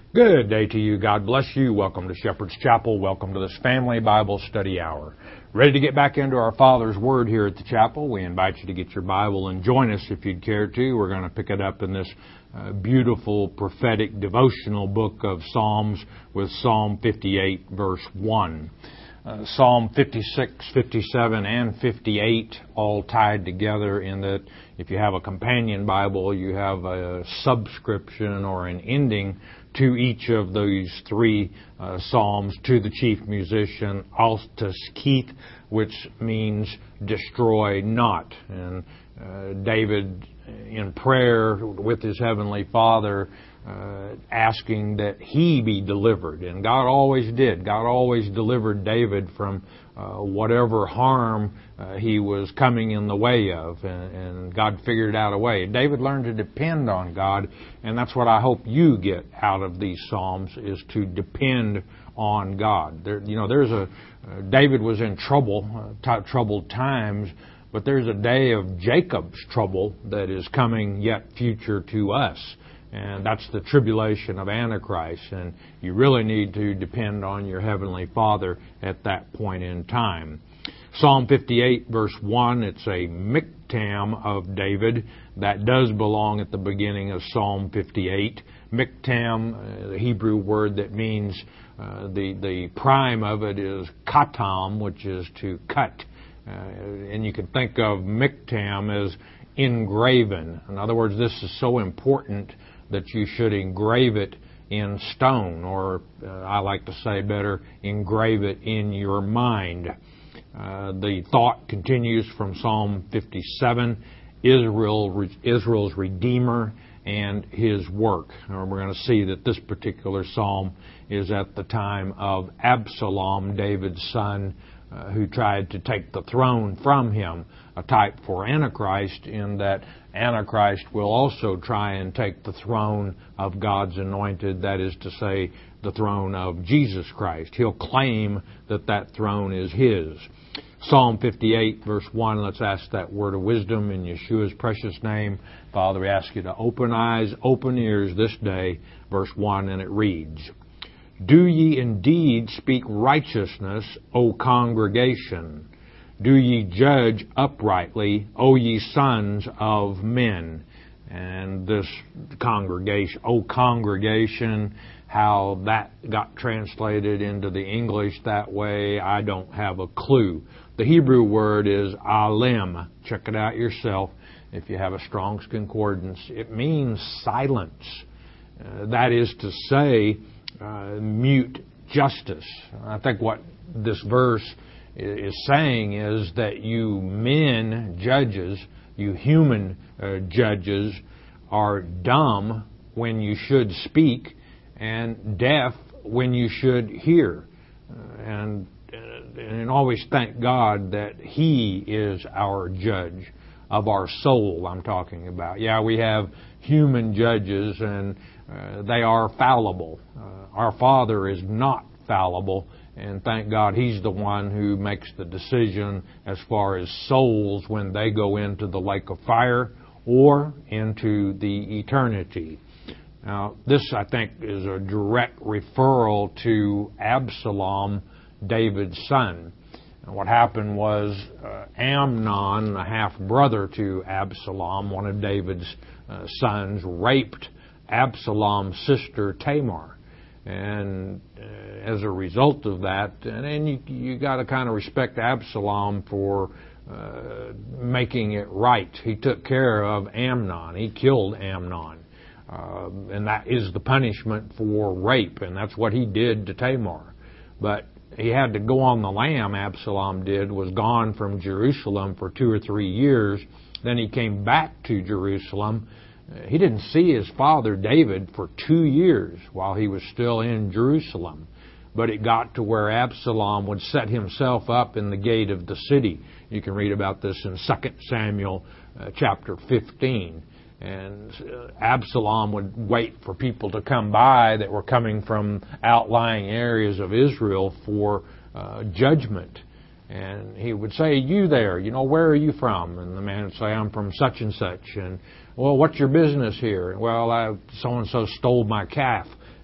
Good day to you. God bless you. Welcome to Shepherd's Chapel. Welcome to this family Bible study hour. Ready to get back into our Father's Word here at the chapel? We invite you to get your Bible and join us if you'd care to. We're going to pick it up in this beautiful prophetic devotional book of Psalms with Psalm 58 verse 1. Psalm 56, 57, and 58 all tied together in that if you have a companion Bible, you have a subscription or an ending to each of those three psalms to the chief musician, Altus Keith, which means destroy not. And David in prayer with his heavenly Father asking that he be delivered. And God always did. God always delivered David from whatever harm he was coming in the way of. And God figured out a way. David learned to depend on God. And that's what I hope you get out of these Psalms, is to depend on God. David was in troubled times, but there's a day of Jacob's trouble that is coming yet future to us. And that's the tribulation of Antichrist. And you really need to depend on your Heavenly Father at that point in time. Psalm 58 verse 1, it's a miktam of David. That does belong at the beginning of Psalm 58. Miktam, the Hebrew word that means, the prime of it is katam, which is to cut. And you can think of miktam as engraven. In other words, this is so important that you should engrave it in stone, or I like to say better, engrave it in your mind. The thought continues from Psalm 57, Israel's Redeemer and His work. And we're going to see that this particular psalm is at the time of Absalom, David's son, who tried to take the throne from him, a type for Antichrist, in that Antichrist will also try and take the throne of God's anointed, that is to say, the throne of Jesus Christ. He'll claim that that throne is his. Psalm 58, verse 1, let's ask that word of wisdom in Yeshua's precious name. Father, we ask you to open eyes, open ears this day, verse 1, and it reads, Do ye indeed speak righteousness, O congregation? Do ye judge uprightly, O ye sons of men? And this congregation, O congregation, how that got translated into the English that way, I don't have a clue. The Hebrew word is alim. Check it out yourself if you have a Strong's Concordance. It means silence. That is to say, mute justice. I think what this verse is saying is that you men judges, you human judges, are dumb when you should speak and deaf when you should hear. And always thank God that He is our judge of our soul, I'm talking about. Yeah, we have human judges and they are fallible. Our Father is not fallible, and thank God He's the one who makes the decision as far as souls when they go into the lake of fire or into the eternity. Now, this, I think, is a direct referral to Absalom, David's son. And what happened was Amnon, the half-brother to Absalom, one of David's sons, raped Absalom's sister Tamar. And as a result of that, and you got to kind of respect Absalom for making it right. He took care of Amnon. He killed Amnon. And that is the punishment for rape, and that's what he did to Tamar. But he had to go on the lam, Absalom did, was gone from Jerusalem for 2 or 3 years. Then he came back to Jerusalem. He didn't see his father David for 2 years while he was still in Jerusalem. But it got to where Absalom would set himself up in the gate of the city. You can read about this in 2 Samuel chapter 15. And Absalom would wait for people to come by that were coming from outlying areas of Israel for judgment. And he would say, you there, where are you from? And the man would say, I'm from such and such. And, well, what's your business here? Well, so-and-so stole my calf.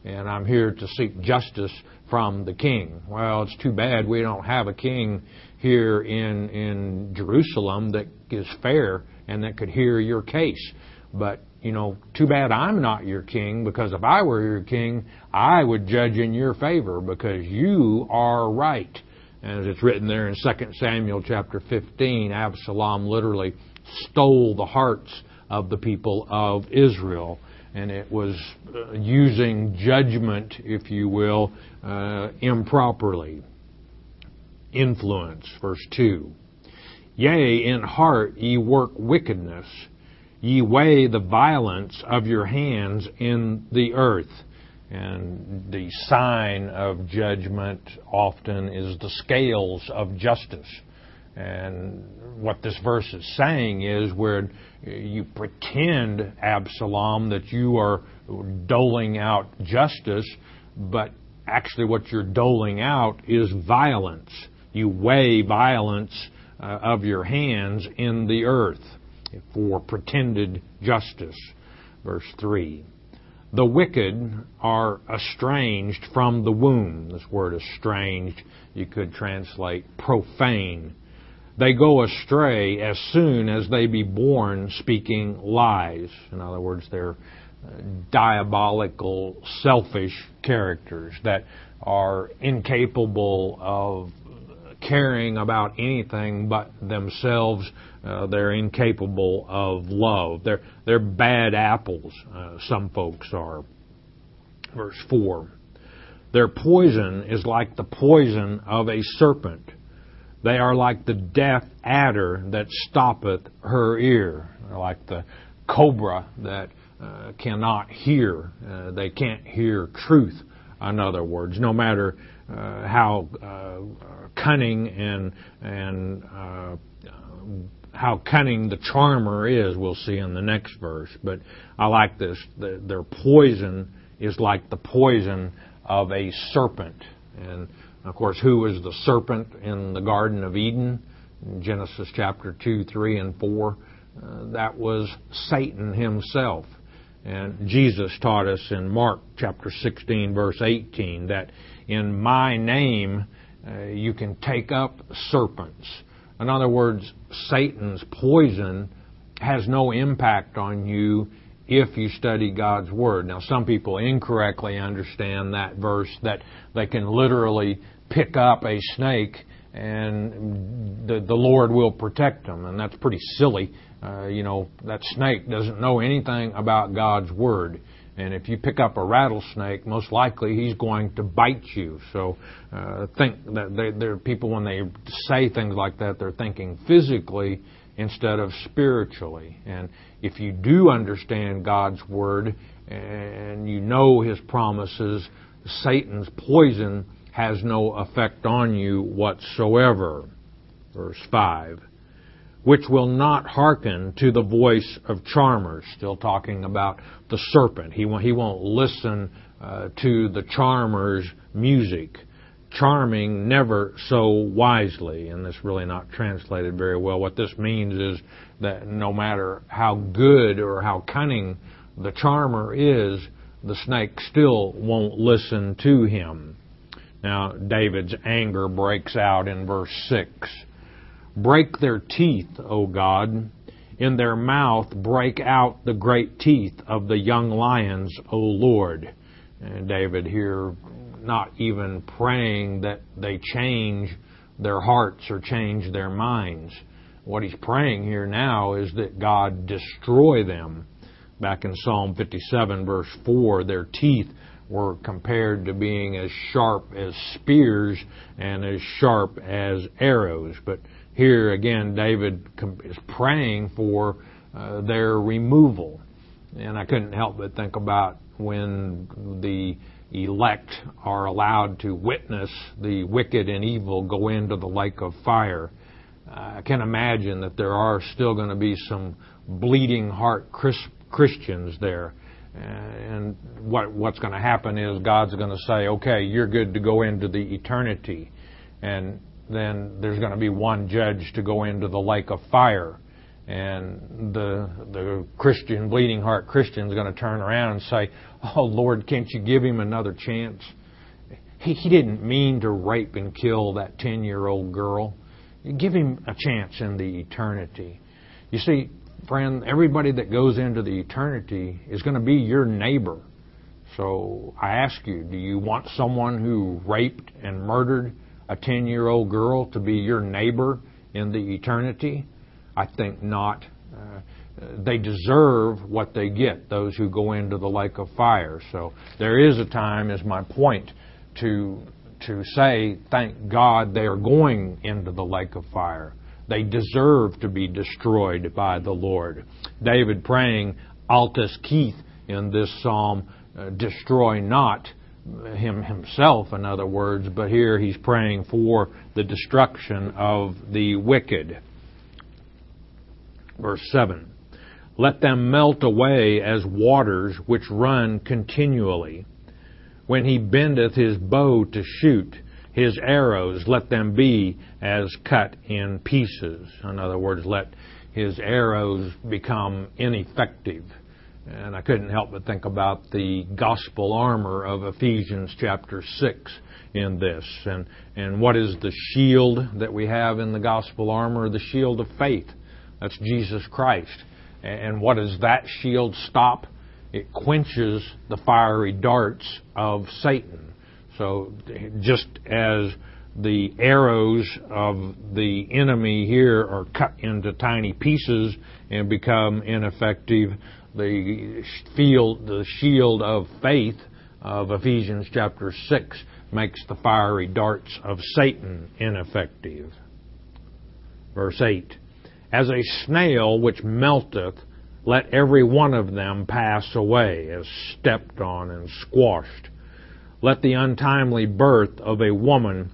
and I'm here to seek justice from the king. Well, it's too bad we don't have a king here in Jerusalem that is fair and that could hear your case. But, too bad I'm not your king, because if I were your king, I would judge in your favor because you are right. As it's written there in 2 Samuel chapter 15, Absalom literally stole the hearts of the people of Israel. And it was using judgment, if you will, improperly. Influence, verse 2. Yea, in heart ye work wickedness. Ye weigh the violence of your hands in the earth. And the sign of judgment often is the scales of justice. And what this verse is saying is where you pretend, Absalom, that you are doling out justice, but actually what you're doling out is violence. You weigh violence of your hands in the earth for pretended justice. Verse 3. The wicked are estranged from the womb. This word estranged, you could translate profane. They go astray as soon as they be born, speaking lies. In other words, they're diabolical, selfish characters that are incapable of caring about anything but themselves. They're incapable of love. They're bad apples, some folks are. Verse 4. Their poison is like the poison of a serpent. They are like the deaf adder that stoppeth her ear. They're like the cobra that cannot hear. They can't hear truth, in other words, no matter how cunning and how cunning the charmer is, we'll see in the next verse. But I like this. Their poison is like the poison of a serpent. And, of course, who was the serpent in the Garden of Eden? In Genesis chapter 2, 3, and 4. That was Satan himself. And Jesus taught us in Mark chapter 16, verse 18, that in my name you can take up serpents. In other words, Satan's poison has no impact on you if you study God's Word. Now, some people incorrectly understand that verse that they can literally pick up a snake and the Lord will protect them. And that's pretty silly. That snake doesn't know anything about God's Word. And if you pick up a rattlesnake, most likely he's going to bite you. So think that there are people, when they say things like that, they're thinking physically instead of spiritually. And if you do understand God's Word and you know His promises, Satan's poison has no effect on you whatsoever. Verse 5. Which will not hearken to the voice of charmers. Still talking about the serpent. He won't listen to the charmer's music. Charming never so wisely. And this really not translated very well. What this means is that no matter how good or how cunning the charmer is, the snake still won't listen to him. Now, David's anger breaks out in verse 6. Break their teeth, O God. In their mouth break out the great teeth of the young lions, O Lord. And David here not even praying that they change their hearts or change their minds. What he's praying here now is that God destroy them. Back in Psalm 57, verse 4, their teeth were compared to being as sharp as spears and as sharp as arrows. But here again, David is praying for their removal. And I couldn't help but think about when the elect are allowed to witness the wicked and evil go into the lake of fire. I can imagine that there are still going to be some bleeding heart Christians there. And what's going to happen is God's going to say, okay, you're good to go into the eternity. And then there's going to be one judge to go into the lake of fire. And the Christian, bleeding heart Christian is going to turn around and say, "Oh, Lord, can't you give him another chance? He didn't mean to rape and kill that 10-year-old girl. Give him a chance in the eternity." You see, friend, everybody that goes into the eternity is going to be your neighbor. So I ask you, do you want someone who raped and murdered a 10-year-old girl to be your neighbor in the eternity? I think not. They deserve what they get, those who go into the lake of fire. So there is a time, is my point, to say, thank God they are going into the lake of fire. They deserve to be destroyed by the Lord. David praying, Altus Keith, in this psalm, destroy not himself, in other words, but here he's praying for the destruction of the wicked. Verse 7, let them melt away as waters which run continually. When he bendeth his bow to shoot, his arrows, let them be as cut in pieces. In other words, let his arrows become ineffective. And I couldn't help but think about the gospel armor of Ephesians chapter 6 in this. And what is the shield that we have in the gospel armor? The shield of faith. That's Jesus Christ. And what does that shield stop? It quenches the fiery darts of Satan. So just as the arrows of the enemy here are cut into tiny pieces and become ineffective, the shield of faith of Ephesians chapter 6 makes the fiery darts of Satan ineffective. Verse 8, as a snail which melteth, let every one of them pass away, as stepped on and squashed. Let the untimely birth of a woman,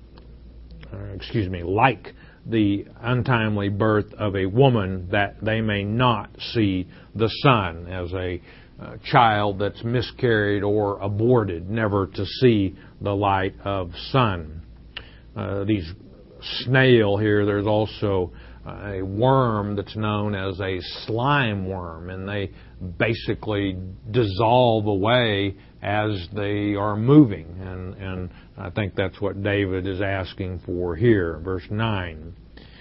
like the untimely birth of a woman, that they may not see the sun, as a child that's miscarried or aborted, never to see the light of sun. These snail here, there's also a worm that's known as a slime worm, and they basically dissolve away as they are moving. And I think that's what David is asking for here. Verse 9.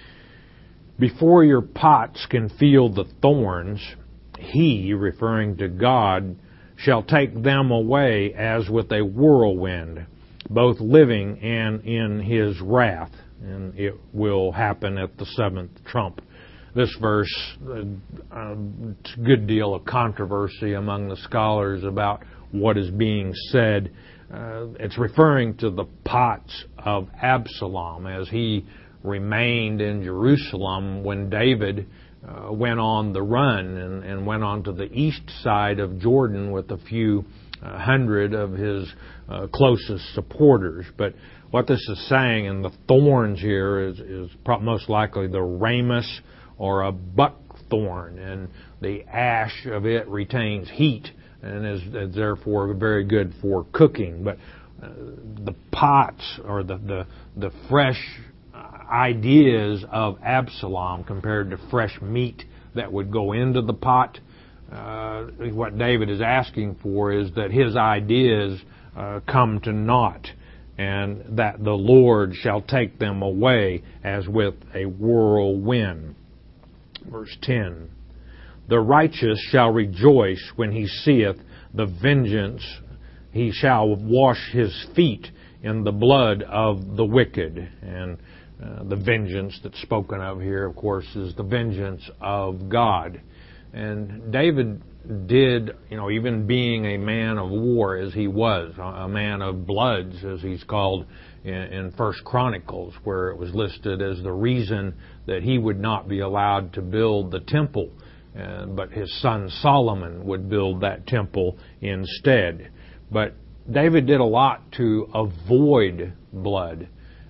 Before your pots can feel the thorns, he, referring to God, shall take them away as with a whirlwind, both living and in his wrath. And it will happen at the seventh trump. This verse, a good deal of controversy among the scholars about what is being said. It's referring to the pots of Absalom as he remained in Jerusalem when David went on the run and went on to the east side of Jordan with a few hundred of his closest supporters. But what this is saying, and the thorns here is most likely the ramus or a buckthorn, and the ash of it retains heat and is therefore very good for cooking. But the pots or the fresh ideas of Absalom compared to fresh meat that would go into the pot, what David is asking for is that his ideas come to naught, and that the Lord shall take them away as with a whirlwind. Verse 10, the righteous shall rejoice when he seeth the vengeance. He shall wash his feet in the blood of the wicked. And the vengeance that's spoken of here, of course, is the vengeance of God. And David did, even being a man of war as he was, a man of bloods as he's called in First Chronicles, where it was listed as the reason that he would not be allowed to build the temple, but his son Solomon would build that temple instead. But David did a lot to avoid blood.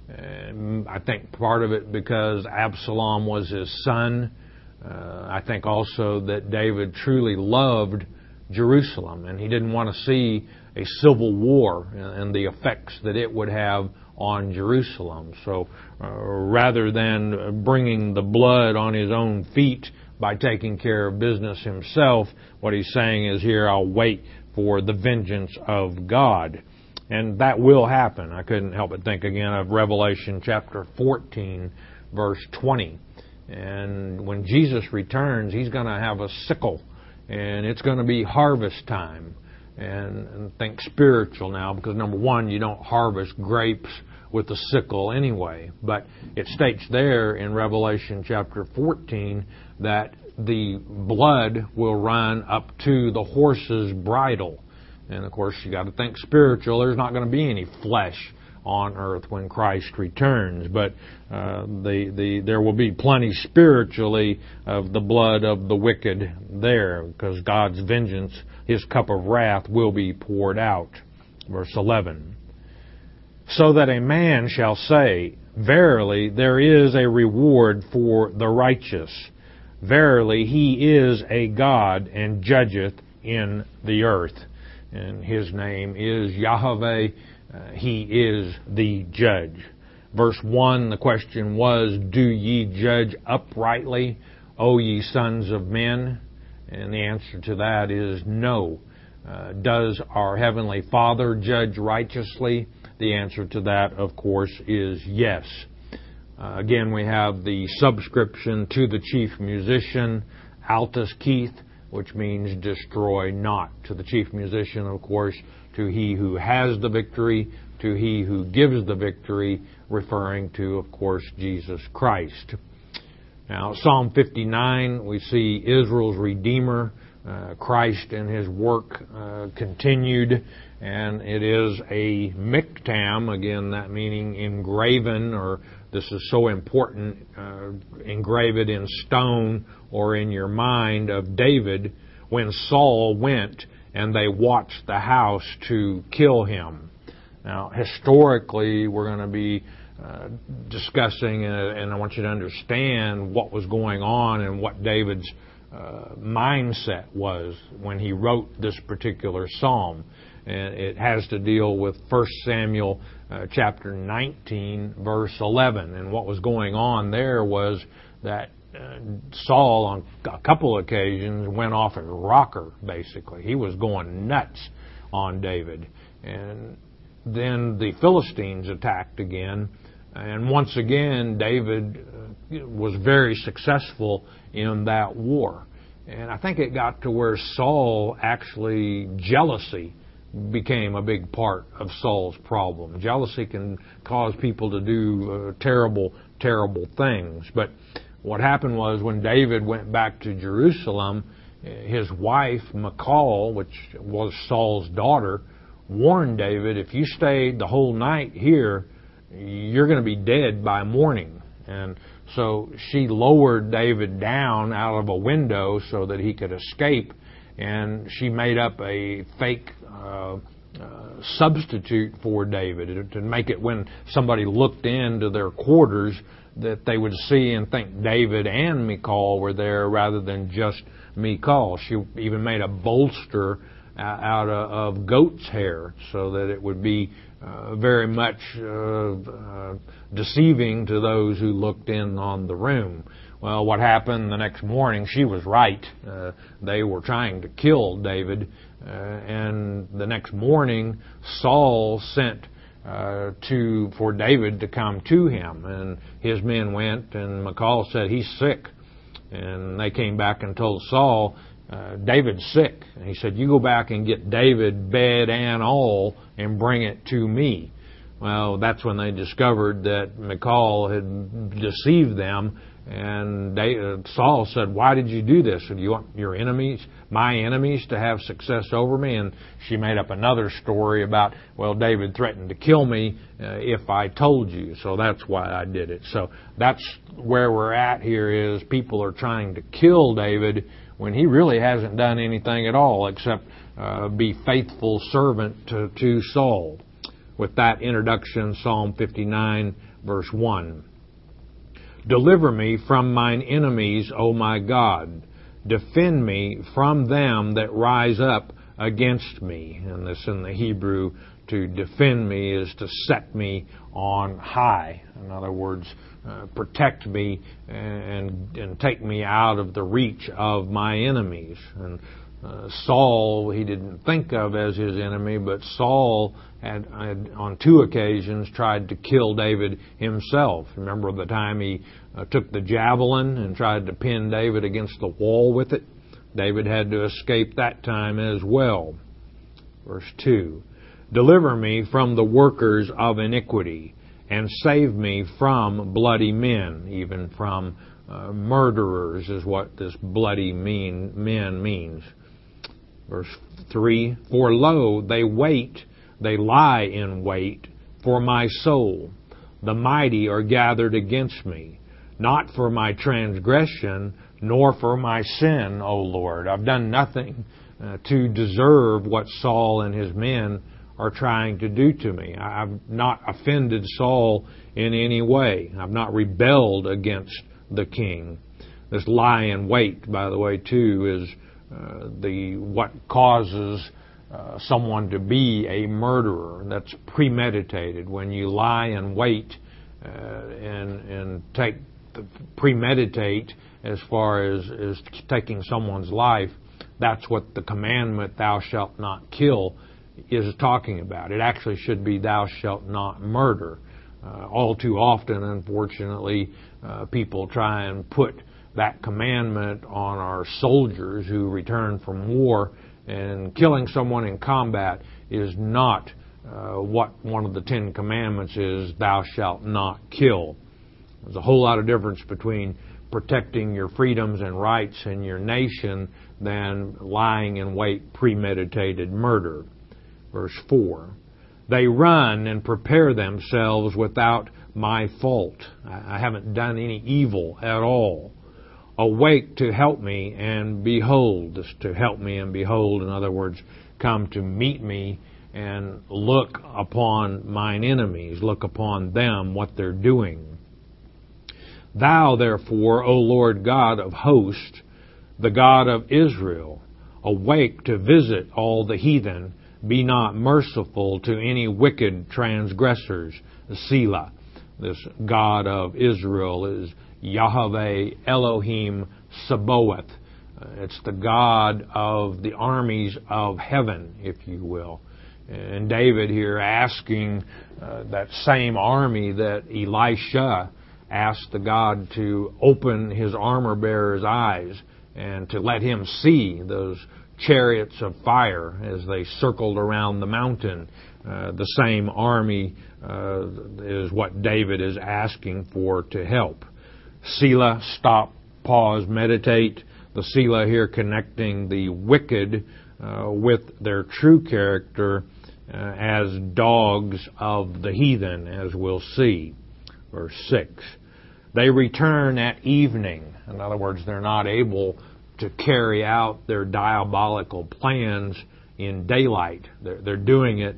I think part of it because Absalom was his son. I think also that David truly loved Jerusalem, and he didn't want to see a civil war and the effects that it would have on Jerusalem. So rather than bringing the blood on his own feet by taking care of business himself, what he's saying is here, I'll wait for the vengeance of God. And that will happen. I couldn't help but think again of Revelation chapter 14, verse 20. And when Jesus returns, he's going to have a sickle, and it's going to be harvest time. And think spiritual now, because number one, you don't harvest grapes with a sickle anyway. But it states there in Revelation chapter 14 that the blood will run up to the horse's bridle. And of course, you got to think spiritual. There's not going to be any flesh on earth when Christ returns, but there will be plenty spiritually of the blood of the wicked there, because God's vengeance, His cup of wrath, will be poured out. Verse 11. So that a man shall say, Verily, there is a reward for the righteous. Verily, He is a God and judgeth in the earth. And His name is Yahweh. He is the judge. Verse 1, the question was, Do ye judge uprightly, O ye sons of men? And the answer to that is no. Does our Heavenly Father judge righteously? The answer to that, of course, is yes. Again, we have the subscription to the chief musician, Altus Keith, which means destroy not. To the chief musician, of course, to he who has the victory, to he who gives the victory, referring to, of course, Jesus Christ. Now, Psalm 59, we see Israel's Redeemer, Christ and His work continued, and it is a miktam, again, that meaning engraven, or this is so important, engrave it in stone or in your mind, of David when Saul went and they watched the house to kill him. Now, historically, we're going to be discussing, and I want you to understand what was going on and what David's mindset was when he wrote this particular psalm. And it has to deal with 1 Samuel chapter 19, verse 11. And what was going on there was that Saul, on a couple of occasions, went off a rocker, basically. He was going nuts on David. And then the Philistines attacked again. And once again, David was very successful in that war. And I think it got to where Saul, actually, jealousy became a big part of Saul's problem. Jealousy can cause people to do terrible, terrible things. But what happened was, when David went back to Jerusalem, his wife, Michal, which was Saul's daughter, warned David, if you stay the whole night here, you're going to be dead by morning. And so she lowered David down out of a window so that he could escape, and she made up a fake substitute for David to make it, when somebody looked into their quarters, that they would see and think David and Michal were there rather than just Michal. She even made a bolster out of goat's hair so that it would be very much deceiving to those who looked in on the room. Well, what happened the next morning, she was right. They were trying to kill David. And the next morning, Saul sent for David to come to him. And his men went, and Michal said, he's sick. And they came back and told Saul, David's sick. And he said, you go back and get David, bed and all, and bring it to me. Well, that's when they discovered that Michal had deceived them. And Saul said, why did you do this? Do you want your enemies, my enemies, to have success over me? And she made up another story about, well, David threatened to kill me if I told you. So that's why I did it. So that's where we're at here, is people are trying to kill David when he really hasn't done anything at all except be faithful servant to Saul. With that introduction, Psalm 59, verse 1. Deliver me from mine enemies, O my God. Defend me from them that rise up against me. And this in the Hebrew, to defend me, is to set me on high. In other words, protect me and take me out of the reach of my enemies. And Saul, he didn't think of as his enemy, but Saul had on 2 occasions tried to kill David himself. Remember the time he took the javelin and tried to pin David against the wall with it? David had to escape that time as well. Verse 2, deliver me from the workers of iniquity, and save me from bloody men, even from murderers is what this bloody men means. Verse 3, for lo, they lie in wait for my soul. The mighty are gathered against me, not for my transgression, nor for my sin, O Lord. I've done nothing to deserve what Saul and his men are trying to do to me. I've not offended Saul in any way. I've not rebelled against the king. This lie in wait, by the way, too, is what causes someone to be a murderer. That's premeditated. When you lie in wait and premeditate as far as taking someone's life, that's what the commandment, thou shalt not kill, is talking about. It actually should be, thou shalt not murder. All too often, unfortunately, people try and put that commandment on our soldiers who return from war, and killing someone in combat is not what one of the 10 commandments is, thou shalt not kill. There's a whole lot of difference between protecting your freedoms and rights in your nation than lying in wait, premeditated murder. Verse 4, they run and prepare themselves without my fault. I haven't done any evil at all. Awake to help me and behold. This to help me and behold, in other words, come to meet me and look upon mine enemies, look upon them, what they're doing. Thou, therefore, O Lord God of hosts, the God of Israel, awake to visit all the heathen, be not merciful to any wicked transgressors. Selah. This God of Israel is Yahweh Elohim Sabaoth. It's the God of the armies of heaven, if you will. And David here asking that same army that Elisha asked the God to open his armor-bearer's eyes and to let him see those chariots of fire as they circled around the mountain. The same army is what David is asking for to help. Selah, stop, pause, meditate. The Selah here connecting the wicked with their true character as dogs of the heathen, as we'll see. Verse 6. They return at evening. In other words, they're not able to carry out their diabolical plans in daylight. They're doing it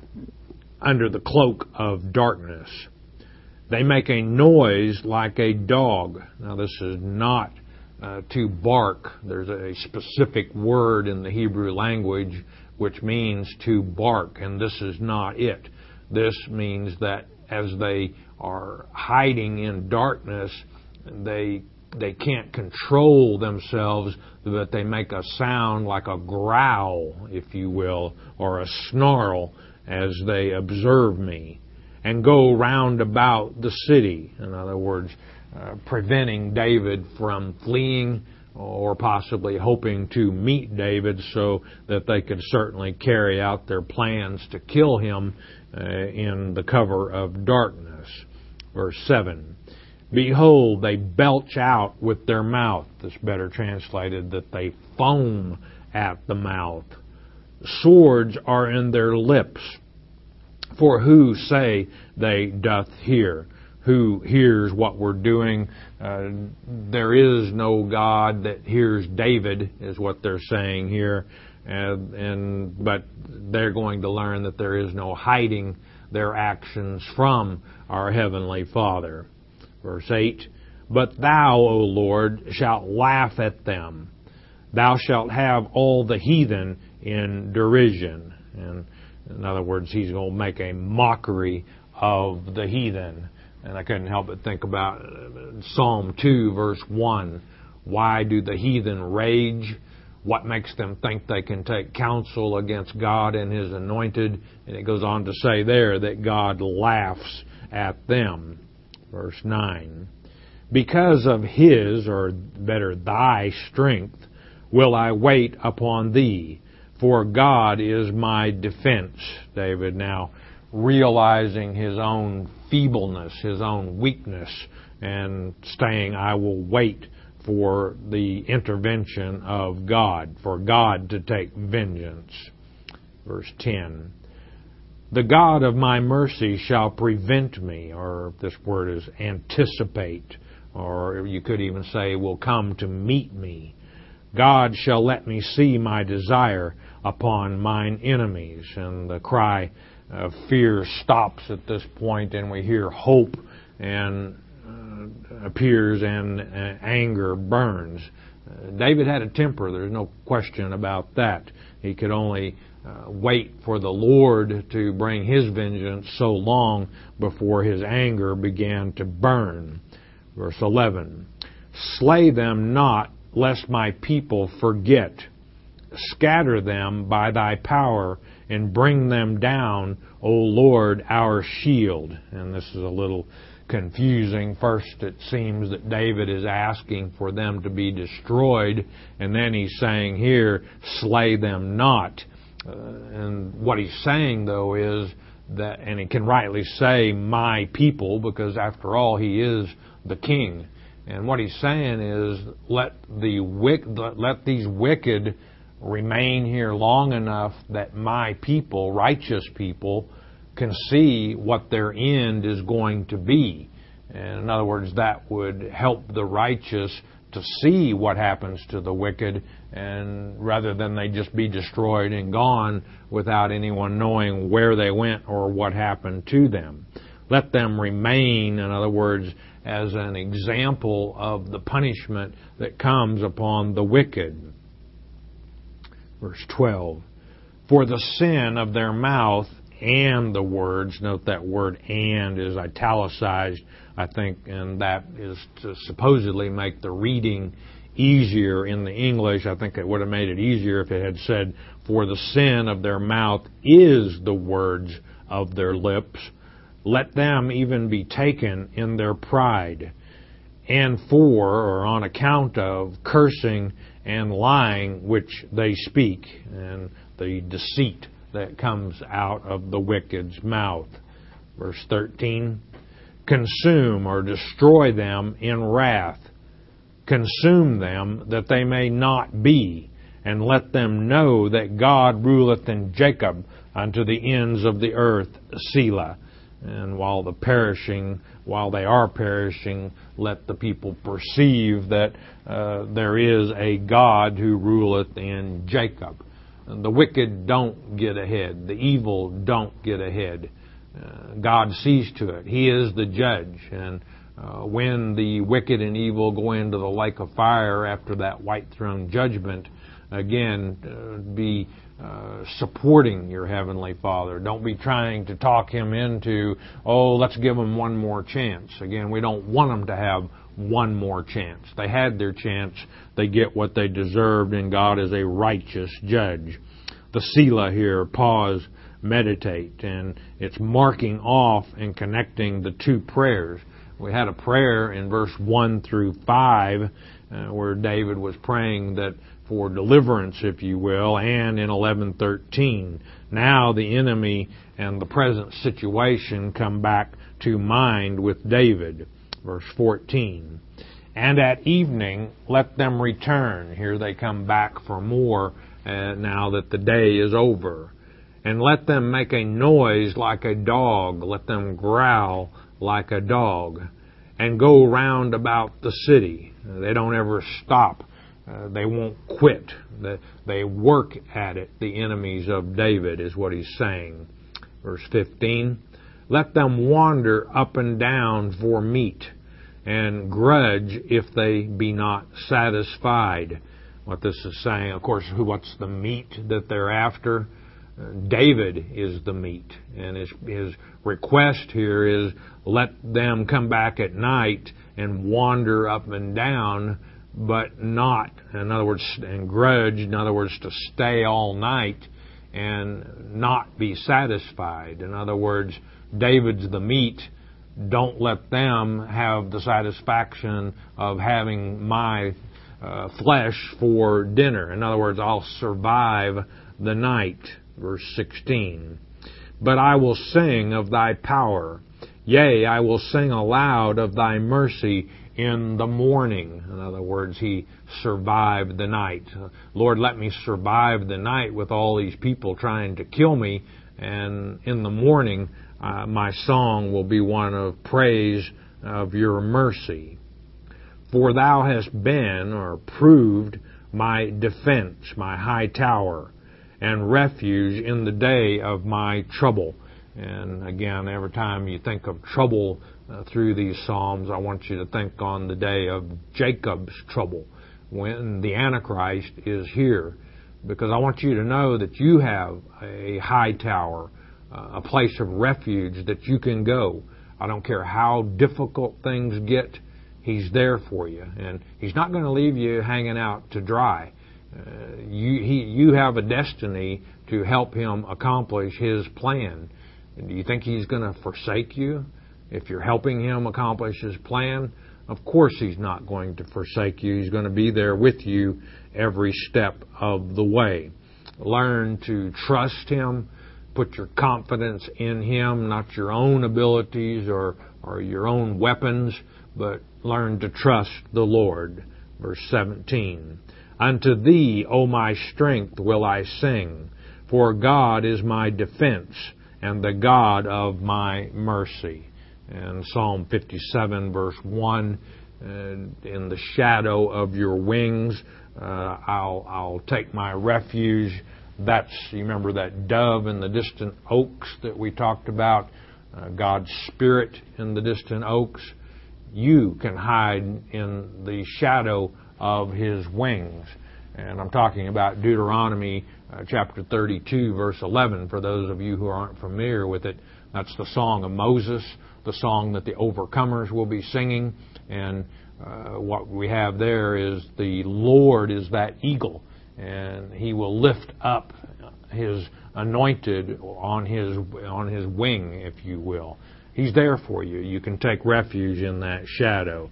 under the cloak of darkness. They make a noise like a dog. Now, this is not to bark. There's a specific word in the Hebrew language which means to bark, and this is not it. This means that as they are hiding in darkness, they can't control themselves, that they make a sound like a growl, if you will, or a snarl as they observe me, and go round about the city. In other words, preventing David from fleeing or possibly hoping to meet David so that they could certainly carry out their plans to kill him in the cover of darkness. Verse 7. Behold, they belch out with their mouth. This better translated, that they foam at the mouth. Swords are in their lips. For who say they doth hear? Who hears what we're doing? There is no God that hears David, is what they're saying here. But they're going to learn that there is no hiding their actions from our Heavenly Father. Verse 8, but thou, O Lord, shalt laugh at them. Thou shalt have all the heathen in derision. And in other words, he's going to make a mockery of the heathen. And I couldn't help but think about Psalm 2, verse 1. Why do the heathen rage? What makes them think they can take counsel against God and His anointed? And it goes on to say there that God laughs at them. Verse 9. Because of His, or better, Thy strength, will I wait upon Thee, for God is my defense. David now realizing his own feebleness, his own weakness, and saying, I will wait for the intervention of God, for God to take vengeance. Verse 10. The God of my mercy shall prevent me, or this word is anticipate, or you could even say will come to meet me. God shall let me see my desire upon mine enemies. And the cry of fear stops at this point, and we hear hope and appears, and anger burns. David had a temper, there's no question about that. He could only wait for the Lord to bring His vengeance so long before his anger began to burn. Verse 11. Slay them not, lest my people forget. Scatter them by thy power, and bring them down, O Lord, our shield. And this is a little confusing. First, it seems that David is asking for them to be destroyed, and then he's saying here, slay them not. And what he's saying, though, is that, and he can rightly say, my people, because after all, he is the king. And what he's saying is, let these wicked remain here long enough that my people, righteous people, can see what their end is going to be. And in other words, that would help the righteous to see what happens to the wicked, and rather than they just be destroyed and gone without anyone knowing where they went or what happened to them. Let them remain, in other words, as an example of the punishment that comes upon the wicked. Verse 12. For the sin of their mouth and the words, note that word and is italicized, I think, and that is to supposedly make the reading easier in the English. I think it would have made it easier if it had said, for the sin of their mouth is the words of their lips. Let them even be taken in their pride, and for, or on account of, cursing and lying which they speak, and the deceit that comes out of the wicked's mouth. Verse 13, consume or destroy them in wrath. Consume them that they may not be, and let them know that God ruleth in Jacob unto the ends of the earth, Selah. And while they are perishing, let the people perceive that there is a God who ruleth in Jacob. And the wicked don't get ahead. The evil don't get ahead. God sees to it. He is the judge. And when the wicked and evil go into the lake of fire after that white throne judgment, again, be supporting your Heavenly Father. Don't be trying to talk Him into, let's give them one more chance. Again, we don't want them to have one more chance. They had their chance. They get what they deserved, and God is a righteous judge. The Selah here, pause, meditate, and it's marking off and connecting the two prayers. We had a prayer in verse 1 through 5 where David was praying that for deliverance, if you will, and in 11:13. Now the enemy and the present situation come back to mind with David. Verse 14. And at evening let them return. Here they come back for more now that the day is over. And let them make a noise like a dog. Let them growl like a dog. And go round about the city. They don't ever stop. They won't quit. They work at it. The enemies of David is what he's saying. Verse 15. Let them wander up and down for meat, and grudge if they be not satisfied. what this is saying. Of course, what's the meat that they're after? David is the meat. And his request here is, let them come back at night and wander up and down, but not, in other words, and grudge, in other words, to stay all night and not be satisfied. In other words, David's the meat. Don't let them have the satisfaction of having my flesh for dinner. In other words, I'll survive the night. Verse 16. But I will sing of thy power. Yea, I will sing aloud of thy mercy in the morning. In other words, he survived the night. Lord, let me survive the night with all these people trying to kill me, and in the morning my song will be one of praise of your mercy. For thou hast been, or proved, my defense, my high tower, and refuge in the day of my trouble. And again, every time you think of trouble through these Psalms, I want you to think on the day of Jacob's trouble, when the Antichrist is here. Because I want you to know that you have a high tower, a place of refuge that you can go. I don't care how difficult things get, He's there for you. And He's not going to leave you hanging out to dry. You have a destiny to help Him accomplish His plan. Do you think He's going to forsake you if you're helping Him accomplish His plan? Of course He's not going to forsake you. He's going to be there with you every step of the way. Learn to trust Him. Put your confidence in Him, not your own abilities or your own weapons, but learn to trust the Lord. Verse 17. Unto Thee, O my strength, will I sing, for God is my defense and the God of my mercy. And Psalm 57, verse 1, in the shadow of your wings, I'll take my refuge. You remember that dove in the distant oaks that we talked about, God's Spirit in the distant oaks. You can hide in the shadow of His wings. And I'm talking about Deuteronomy chapter 32, verse 11. For those of you who aren't familiar with it, that's the song of Moses, the song that the overcomers will be singing. And what we have there is the Lord is that eagle, and He will lift up His anointed on his wing, if you will. He's there for you. You can take refuge in that shadow.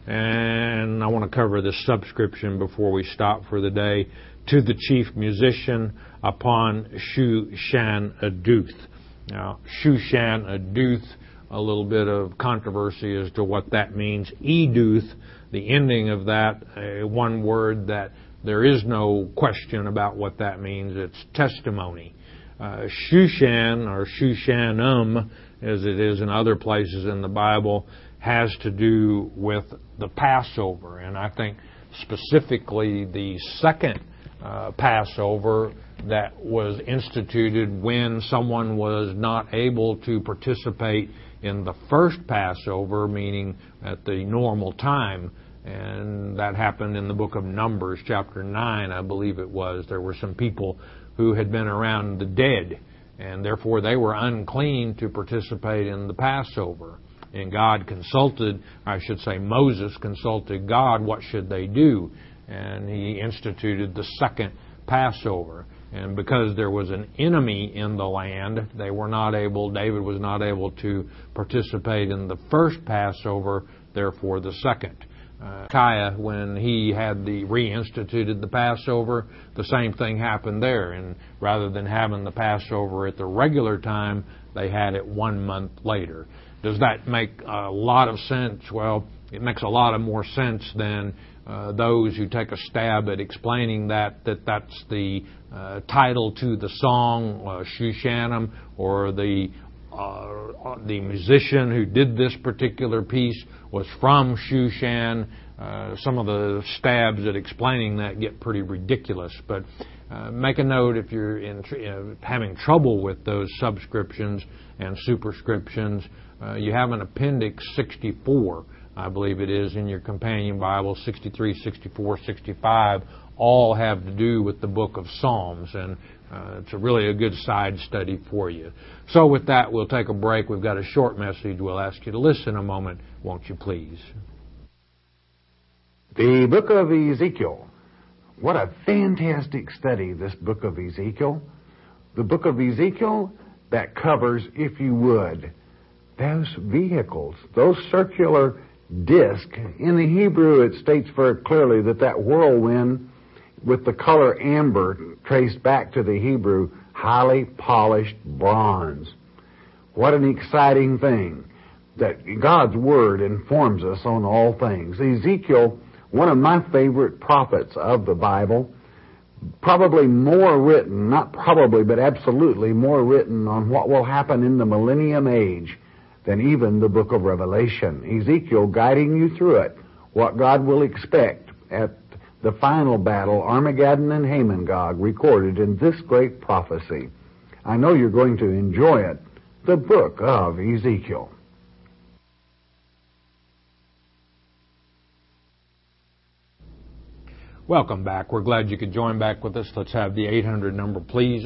And I want to cover this subscription before we stop for the day. To the chief musician upon Shushan-Aduth. Now, Shushan-Aduth, a little bit of controversy as to what that means. Eduth, the ending of that, one word that there is no question about what that means. It's testimony. Shushan, or Shushanim, as it is in other places in the Bible, has to do with the Passover. And I think specifically the second Passover that was instituted when someone was not able to participate in the first Passover, meaning at the normal time. And that happened in the book of Numbers, chapter 9, I believe it was. There were some people who had been around the dead, and therefore they were unclean to participate in the Passover. And Moses consulted God, what should they do? And He instituted the second Passover. And because there was an enemy in the land, David was not able to participate in the first Passover, therefore the second. Micaiah, when he had reinstituted the Passover, the same thing happened there. And rather than having the Passover at the regular time, they had it 1 month later. Does that make a lot of sense? Well, it makes a lot of more sense than those who take a stab at explaining that's the title to the song, Shushanim, or the musician who did this particular piece was from Shushan. Some of the stabs at explaining that get pretty ridiculous. But make a note if you're having trouble with those subscriptions and superscriptions. You have an Appendix 64, I believe it is, in your companion Bible, 63, 64, 65, all have to do with the book of Psalms, and it's really a good side study for you. So with that, we'll take a break. We've got a short message. We'll ask you to listen a moment, won't you please? The book of Ezekiel. What a fantastic study, this book of Ezekiel. The book of Ezekiel that covers, if you would, those vehicles, those circular discs. In the Hebrew, it states very clearly that whirlwind with the color amber traced back to the Hebrew, highly polished bronze. What an exciting thing that God's Word informs us on all things. Ezekiel, one of my favorite prophets of the Bible, probably more written, not probably, but absolutely more written on what will happen in the millennium age than even the book of Revelation. Ezekiel guiding you through it, what God will expect at the final battle, Armageddon and Hamon-Gog, recorded in this great prophecy. I know you're going to enjoy it, the book of Ezekiel. Welcome back. We're glad you could join back with us. Let's have the 800 number, please.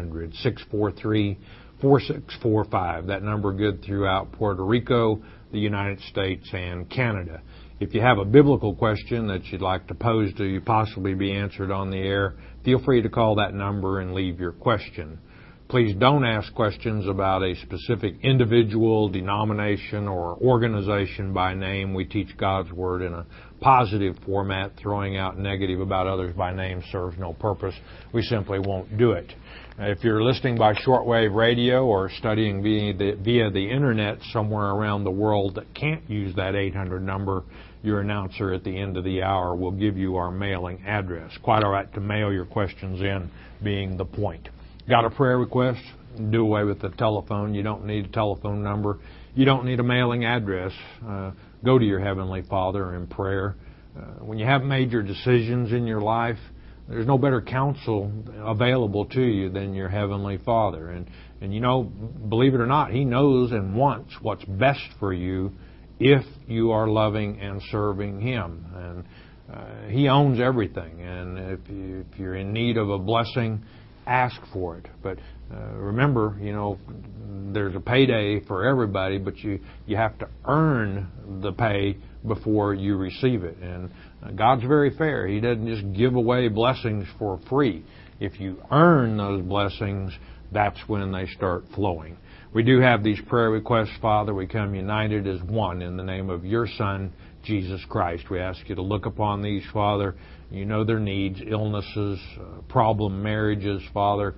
800-643-4645. That number good throughout Puerto Rico, the United States, and Canada. If you have a biblical question that you'd like to pose to you, possibly be answered on the air, feel free to call that number and leave your question. Please don't ask questions about a specific individual, denomination, or organization by name. We teach God's Word in a positive format. Throwing out negative about others by name serves no purpose. We simply won't do it. If you're listening by shortwave radio or studying via the Internet somewhere around the world that can't use that 800 number, your announcer at the end of the hour will give you our mailing address. Quite all right to mail your questions in, being the point. Got a prayer request? Do away with the telephone. You don't need a telephone number. You don't need a mailing address. Go to your Heavenly Father in prayer. When you have major decisions in your life, there's no better counsel available to you than your Heavenly Father. And you know, believe it or not, He knows and wants what's best for you if you are loving and serving Him. And He owns everything. And if you're in need of a blessing, ask for it. But remember, you know, there's a payday for everybody, but you have to earn the pay before you receive it. And God's very fair. He doesn't just give away blessings for free. If you earn those blessings, that's when they start flowing. We do have these prayer requests, Father. We come united as one in the name of your Son, Jesus Christ. We ask you to look upon these, Father. You know their needs, illnesses, problem marriages, Father,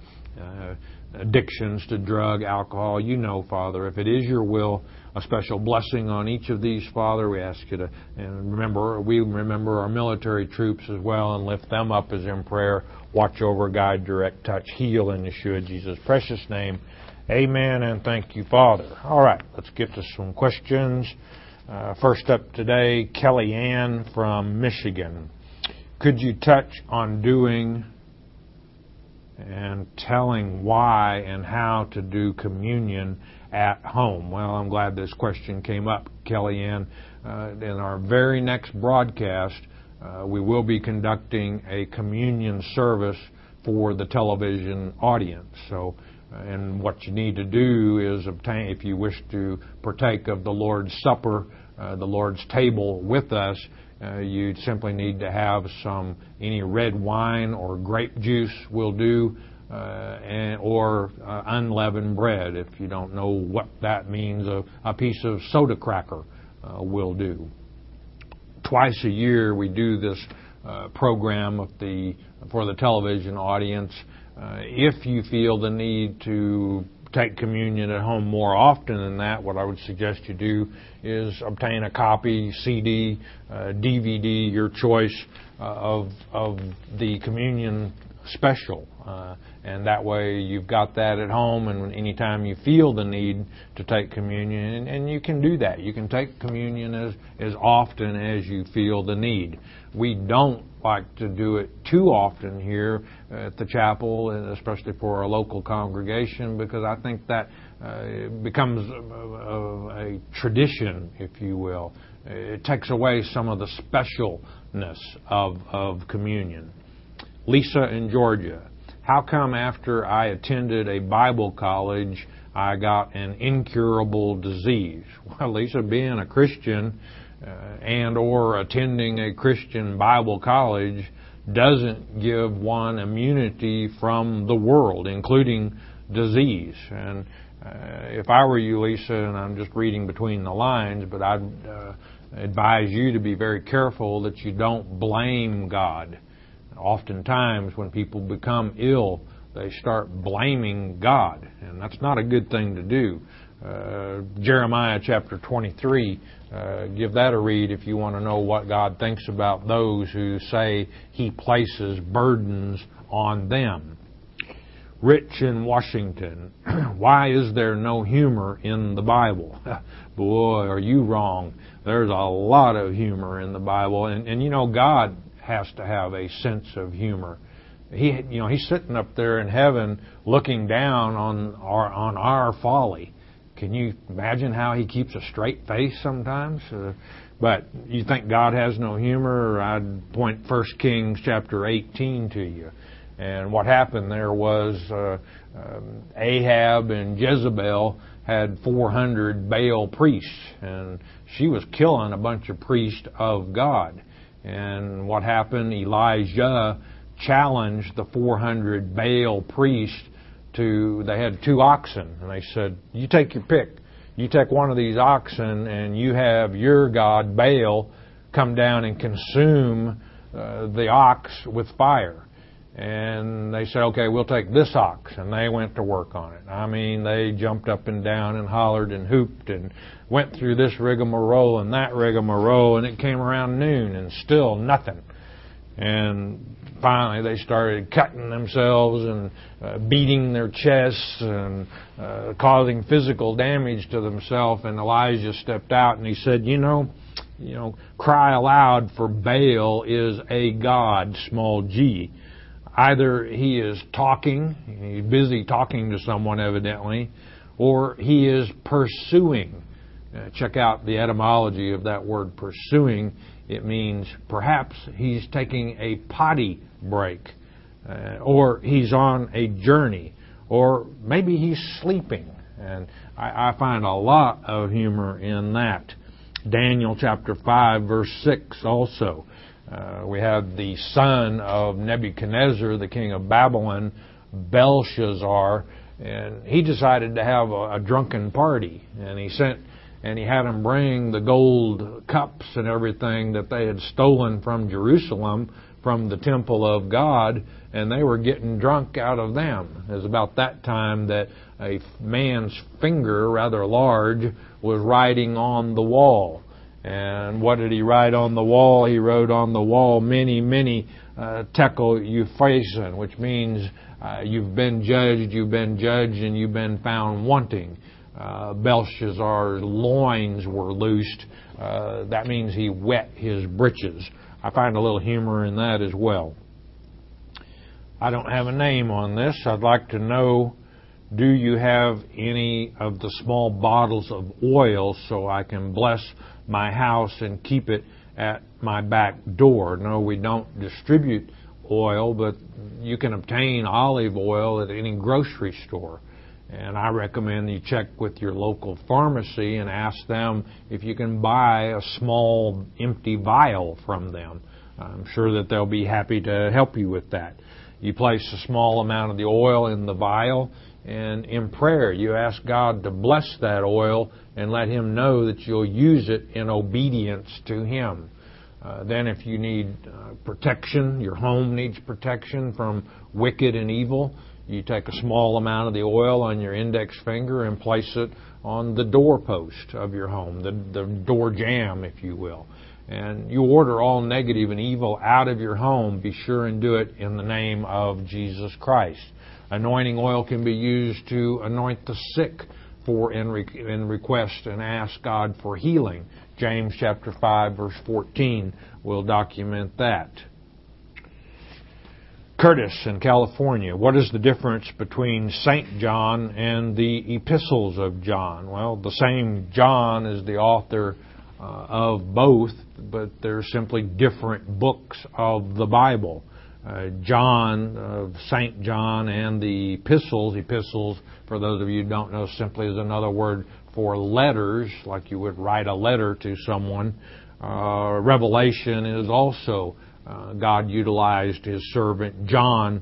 addictions to drug, alcohol. You know, Father, if it is your will, a special blessing on each of these, Father. We ask you to, and we remember our military troops as well and lift them up as in prayer. Watch over, guide, direct, touch, heal in Yeshua Jesus' precious name. Amen, and thank you, Father. All right, let's get to some questions. First up today, Kelly Ann from Michigan. Could you touch on doing and telling why and how to do communion at home? Well, I'm glad this question came up, Kelly Ann. In our very next broadcast, we will be conducting a communion service for the television audience. So, and what you need to do is obtain, if you wish to partake of the Lord's Supper, the Lord's table with us, you simply need to have any red wine or grape juice will do, or unleavened bread. If you don't know what that means, a piece of soda cracker will do. Twice a year we do this program for the television audience. If you feel the need to take communion at home more often than that, what I would suggest you do is obtain a copy, CD, DVD, your choice, of the communion special. And that way you've got that at home, and anytime you feel the need to take communion, and you can do that. You can take communion as often as you feel the need. We don't like to do it too often here at the chapel, especially for our local congregation, because I think that becomes a tradition, if you will. It takes away some of the specialness of communion. Lisa in Georgia. How come after I attended a Bible college, I got an incurable disease? Well, Lisa, being a Christian and or attending a Christian Bible college doesn't give one immunity from the world, including disease. And if I were you, Lisa, and I'm just reading between the lines, but I'd advise you to be very careful that you don't blame God. Oftentimes when people become ill, they start blaming God, and that's not a good thing to do. Jeremiah chapter 23, give that a read if you want to know what God thinks about those who say He places burdens on them. Rich in Washington, why is there no humor in the Bible? Boy, are you wrong. There's a lot of humor in the Bible, and you know, God has to have a sense of humor. He's sitting up there in heaven looking down on our folly. Can you imagine how He keeps a straight face sometimes? But you think God has no humor? I'd point 1 Kings chapter 18 to you. And what happened there was Ahab and Jezebel had 400 Baal priests, and she was killing a bunch of priests of God. And what happened? Elijah challenged the 400 Baal priests they had 2 oxen, and they said, you take your pick. You take one of these oxen and you have your god Baal come down and consume the ox with fire. And they said, okay, we'll take this ox. And they went to work on it. I mean, they jumped up and down and hollered and hooped and went through this rigmarole and that rigmarole, and it came around noon and still nothing. And finally they started cutting themselves and beating their chests and causing physical damage to themselves. And Elijah stepped out and he said, you know, cry aloud, for Baal is a god, small g. Either he is talking, he's busy talking to someone evidently, or he is pursuing. Check out the etymology of that word pursuing. It means perhaps he's taking a potty break, or he's on a journey, or maybe he's sleeping. And I find a lot of humor in that. Daniel chapter 5 verse 6 also. We have the son of Nebuchadnezzar, the king of Babylon, Belshazzar, and he decided to have a drunken party, and he had them bring the gold cups and everything that they had stolen from Jerusalem, from the temple of God, and they were getting drunk out of them. It was about that time that a man's finger, rather large, was writing on the wall. And what did he write on the wall? He wrote on the wall, many, many tekel upharsin, which means you've been judged, and you've been found wanting. Belshazzar's loins were loosed. That means he wet his breeches. I find a little humor in that as well. I don't have a name on this. I'd like to know, do you have any of the small bottles of oil so I can bless my house and keep it at my back door? No, we don't distribute oil, but you can obtain olive oil at any grocery store. And I recommend you check with your local pharmacy and ask them if you can buy a small empty vial from them. I'm sure that they'll be happy to help you with that. You place a small amount of the oil in the vial, and in prayer you ask God to bless that oil and let Him know that you'll use it in obedience to Him. Then if you need protection, your home needs protection from wicked and evil, you take a small amount of the oil on your index finger and place it on the doorpost of your home, the door jamb, if you will. And you order all negative and evil out of your home. Be sure and do it in the name of Jesus Christ. Anointing oil can be used to anoint the sick in request and ask God for healing. James chapter 5 verse 14 will document that. Curtis in California, what is the difference between St. John and the epistles of John? Well, the same John is the author of both, but they're simply different books of the Bible. John, of St. John, and the epistles. Epistles, for those of you who don't know, simply is another word for letters, like you would write a letter to someone. Revelation is also, God utilized His servant John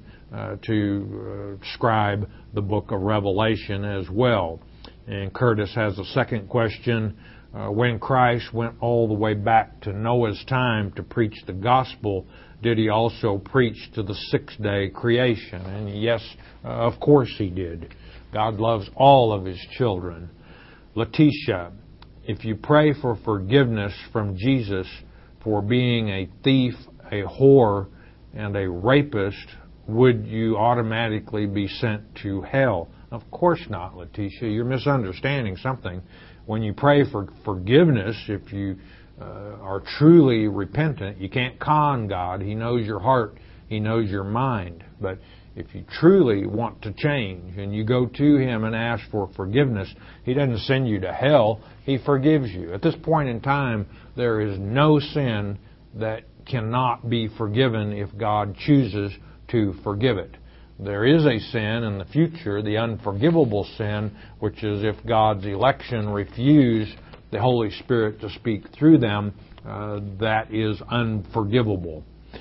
to scribe the book of Revelation as well. And Curtis has a second question. When Christ went all the way back to Noah's time to preach the gospel, did He also preach to the sixth-day creation? And yes, of course He did. God loves all of His children. Letitia, if you pray for forgiveness from Jesus for being a thief, a whore, and a rapist, would you automatically be sent to hell? Of course not, Letitia. You're misunderstanding something. When you pray for forgiveness, if you are truly repentant, you can't con God. He knows your heart. He knows your mind. But if you truly want to change and you go to Him and ask for forgiveness, He doesn't send you to hell. He forgives you. At this point in time, there is no sin that cannot be forgiven if God chooses to forgive it. There is a sin in the future, the unforgivable sin, which is if God's election refuse the Holy Spirit to speak through them, that is unforgivable.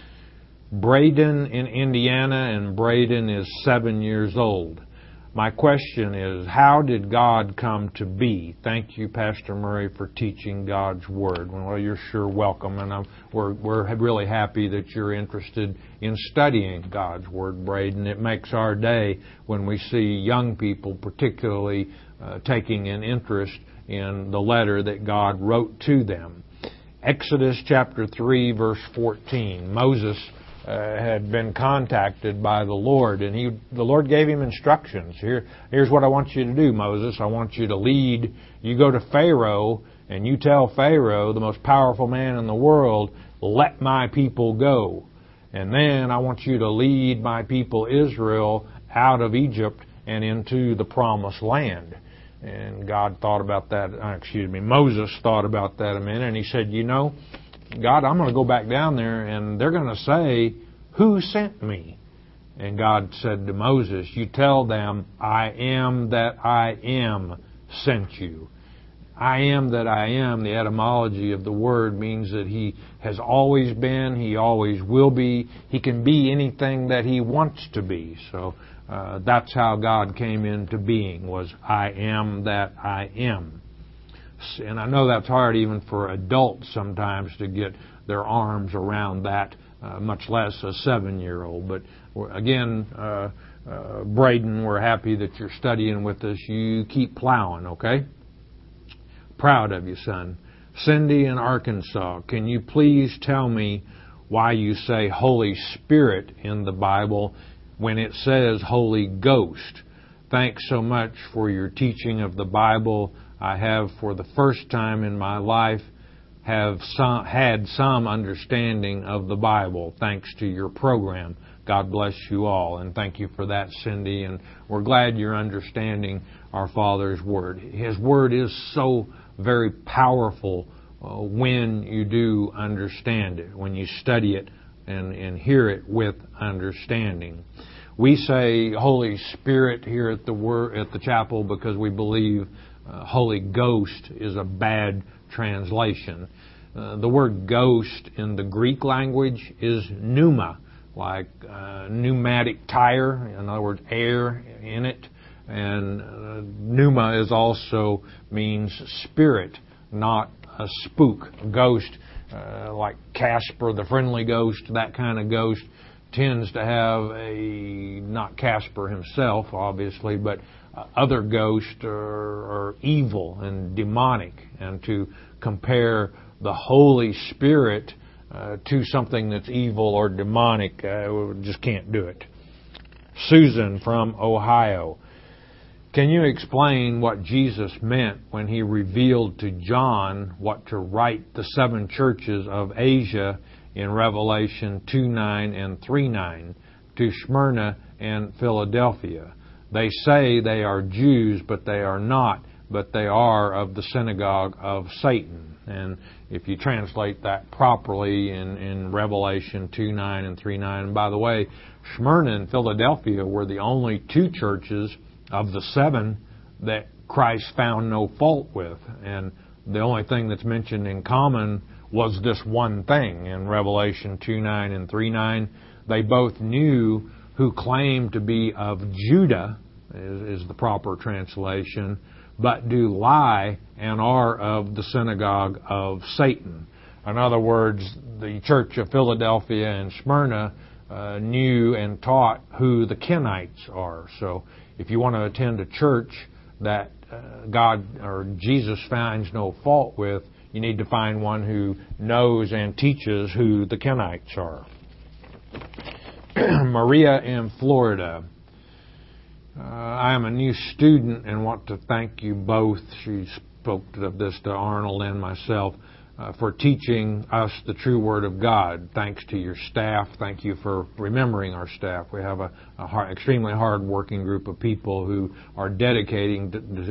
Braden in Indiana, and Braden is 7 years old. My question is, how did God come to be? Thank you, Pastor Murray, for teaching God's Word. Well, you're sure welcome, and we're really happy that you're interested in studying God's Word, Braden. It makes our day when we see young people particularly taking an interest in the letter that God wrote to them. Exodus chapter 3, verse 14. Moses had been contacted by the Lord, and the Lord gave him instructions. Here's what I want you to do, Moses. I want you to lead. You go to Pharaoh, and you tell Pharaoh, the most powerful man in the world, let my people go. And then I want you to lead my people Israel out of Egypt and into the promised land. And God thought about that, Moses thought about that a minute, and he said, God, I'm going to go back down there, and they're going to say, who sent me? And God said to Moses, you tell them, I am that I am sent you. I am that I am, the etymology of the word means that He has always been, He always will be. He can be anything that He wants to be. So that's how God came into being, was I am that I am. And I know that's hard even for adults sometimes to get their arms around that, much less a 7-year-old. But again, Braden, we're happy that you're studying with us. You keep plowing, okay? Proud of you, son. Cindy in Arkansas, can you please tell me why you say Holy Spirit in the Bible when it says Holy Ghost? Thanks so much for your teaching of the Bible. I have, for the first time in my life, had some understanding of the Bible thanks to your program. God bless you all, and thank you for that, Cindy. And we're glad you're understanding our Father's Word. His Word is so very powerful when you do understand it, when you study it and hear it with understanding. We say Holy Spirit here at the chapel because we believe Holy Ghost is a bad translation. The word ghost in the Greek language is pneuma, like pneumatic tire, in other words, air in it. And pneuma is also means spirit, not a spook. Ghost, like Casper the Friendly Ghost, that kind of ghost, tends to have not Casper himself, obviously, but other ghosts are evil and demonic. And to compare the Holy Spirit to something that's evil or demonic, we just can't do it. Susan from Ohio. Can you explain what Jesus meant when He revealed to John what to write the 7 churches of Asia in Revelation 2:9 and 3:9, to Smyrna and Philadelphia? They say they are Jews, but they are not, but they are of the synagogue of Satan. And if you translate that properly in Revelation 2:9 and 3:9, and by the way, Smyrna and Philadelphia were the only two churches of the seven that Christ found no fault with. And the only thing that's mentioned in common was this one thing in Revelation 2:9 and 3:9. They both knew who claimed to be of Judah, is the proper translation, but do lie and are of the synagogue of Satan. In other words, the church of Philadelphia and Smyrna knew and taught who the Kenites are. So if you want to attend a church that God or Jesus finds no fault with, you need to find one who knows and teaches who the Kenites are. Maria in Florida. I am a new student and want to thank you both. She spoke of this to Arnold and myself for teaching us the true Word of God. Thanks to your staff. Thank you for remembering our staff. We have a extremely hard-working group of people who are dedicated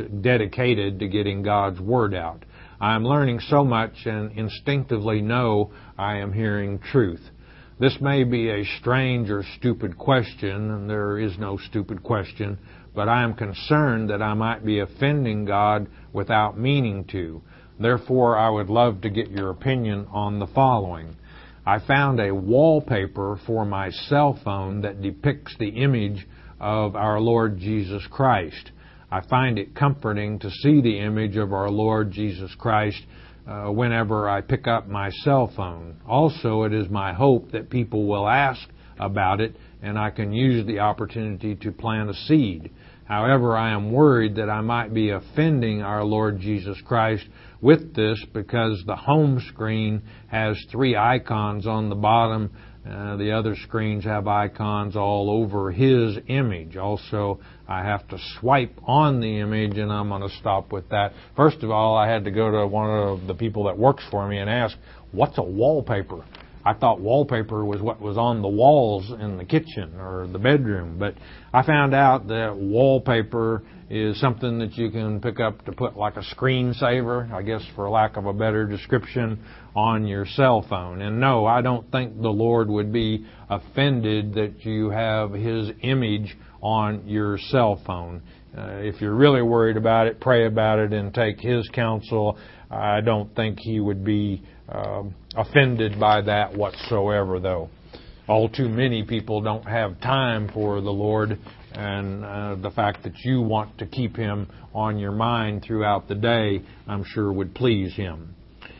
to getting God's Word out. I am learning so much and instinctively know I am hearing truth. This may be a strange or stupid question, and there is no stupid question, but I am concerned that I might be offending God without meaning to. Therefore, I would love to get your opinion on the following. I found a wallpaper for my cell phone that depicts the image of our Lord Jesus Christ. I find it comforting to see the image of our Lord Jesus Christ whenever I pick up my cell phone. Also, it is my hope that people will ask about it and I can use the opportunity to plant a seed. However, I am worried that I might be offending our Lord Jesus Christ with this because the home screen has 3 icons on the bottom. The other screens have icons all over His image. Also, I have to swipe on the image, and I'm going to stop with that. First of all, I had to go to one of the people that works for me and ask, what's a wallpaper? I thought wallpaper was what was on the walls in the kitchen or the bedroom, but I found out that wallpaper is something that you can pick up to put like a screensaver, I guess for lack of a better description, on your cell phone. And no, I don't think the Lord would be offended that you have His image on your cell phone. If you're really worried about it, pray about it and take His counsel. I don't think He would be offended by that whatsoever, though. All too many people don't have time for the Lord, and the fact that you want to keep Him on your mind throughout the day, I'm sure would please Him.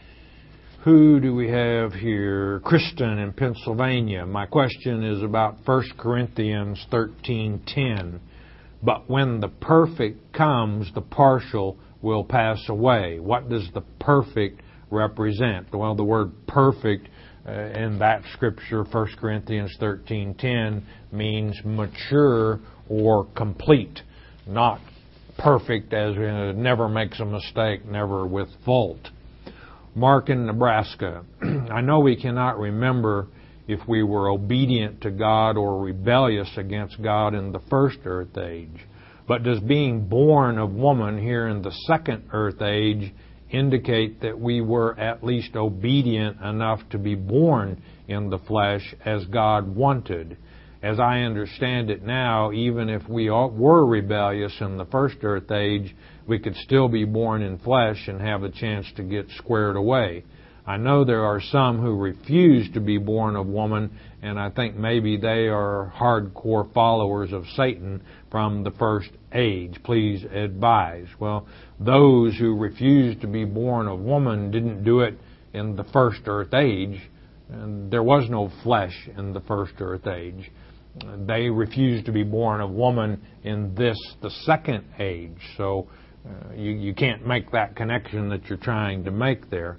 Who do we have here? Kristen in Pennsylvania. My question is about 1 Corinthians 13:10. But when the perfect comes, the partial will pass away. What does the perfect represent? Well, the word perfect in that scripture, 1 Corinthians 13:10, means mature or complete. Not perfect as in never makes a mistake, never with fault. Mark in Nebraska. I know we cannot remember if we were obedient to God or rebellious against God in the first earth age. But does being born of woman here in the second earth age indicate that we were at least obedient enough to be born in the flesh as God wanted? As I understand it now, even if we were rebellious in the first earth age, we could still be born in flesh and have a chance to get squared away. I know there are some who refuse to be born of woman, and I think maybe they are hardcore followers of Satan from the first age. Please advise. Well, those who refused to be born of woman didn't do it in the first earth age. And there was no flesh in the first earth age. They refused to be born of woman in the second age. So you can't make that connection that you're trying to make there.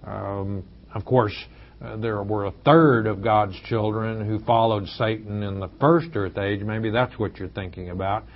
Of course, there were a third of God's children who followed Satan in the first earth age. Maybe that's what you're thinking about.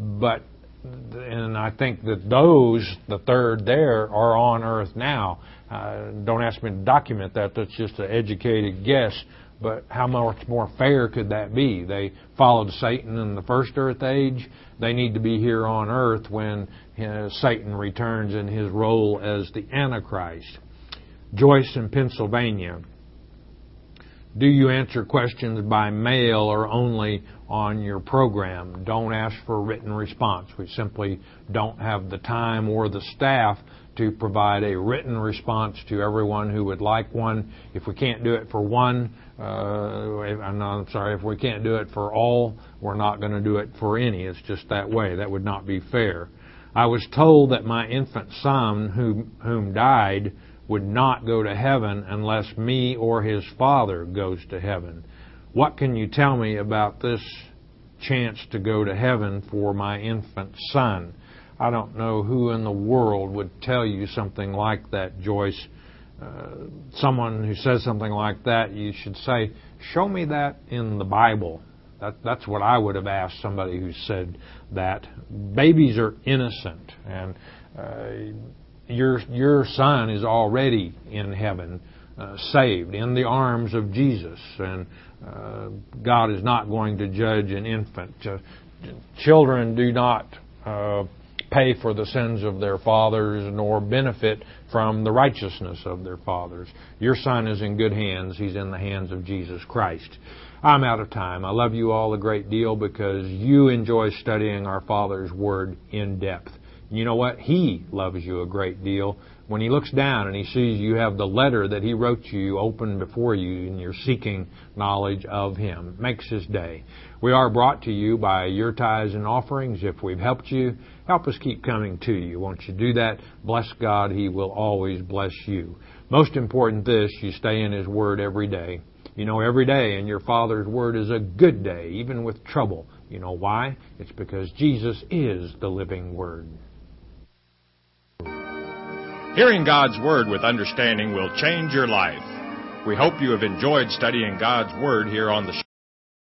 And I think that the third there, are on earth now. Don't ask me to document that. That's just an educated guess. But how much more fair could that be? They followed Satan in the first earth age. They need to be here on earth when Satan returns in his role as the Antichrist. Joyce in Pennsylvania. Do you answer questions by mail or only on your program? Don't ask for a written response. We simply don't have the time or the staff to provide a written response to everyone who would like one. If we can't do it for one, if we can't do it for all, we're not going to do it for any. It's just that way. That would not be fair. I was told that my infant son whom died would not go to heaven unless me or his father goes to heaven. What can you tell me about this chance to go to heaven for my infant son? I don't know who in the world would tell you something like that, Joyce. Someone who says something like that, you should say, show me that in the Bible. That's what I would have asked somebody who said that. Babies are innocent, and your son is already in heaven, saved, in the arms of Jesus, and God is not going to judge an infant. Children do not pay for the sins of their fathers nor benefit from the righteousness of their fathers. Your son is in good hands. He's in the hands of Jesus Christ. I'm out of time. I love you all a great deal because you enjoy studying our Father's Word in depth. You know what? He loves you a great deal. When He looks down and He sees you have the letter that He wrote you open before you and you're seeking knowledge of Him, it makes His day. We are brought to you by your tithes and offerings. If we've helped you, help us keep coming to you. Won't you do that? Bless God. He will always bless you. Most important this, you stay in His Word every day. You know, every day in your Father's Word is a good day, even with trouble. You know why? It's because Jesus is the living Word. Hearing God's Word with understanding will change your life. We hope you have enjoyed studying God's Word here on the show.